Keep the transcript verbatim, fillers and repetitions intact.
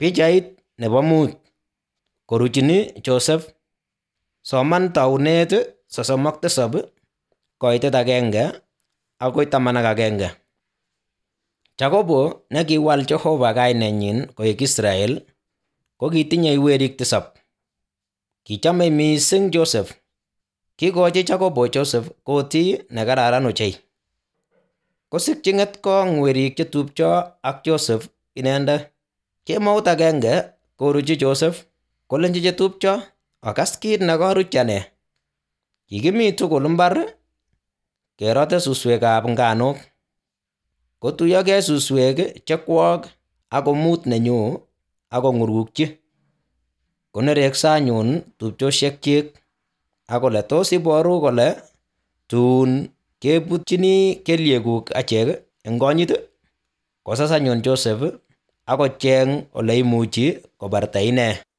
Pichait nebo mut. Koruchini Joseph. Soman taunet sosom ak tisab koitet agenge agoi taman ak agenge. Jacobo nekiwal Jehova kainenyin koek Israel ko kitinye werik tisab. Kichome mising Joseph. Kikochi Jacobo Joseph kotii nekararan ochei. Kosikchi ng'etkong werik chetupcho ak Joseph inendet. Kemout agenge koruchi Joseph kolenji chetupcho, okas kit nekaruchi ane. Kikimi tugul mbar kerote suswekab nganok. Kotuyokei suswek chekwok ak komut nenyu akong'urukchi. Konerekso anyun tupchosyekchik akole tos iboru kole tun kebutchini kelyekuk achek eng konyit? Kosas anyun Joseph akocheng ole imuchi kobarta ine.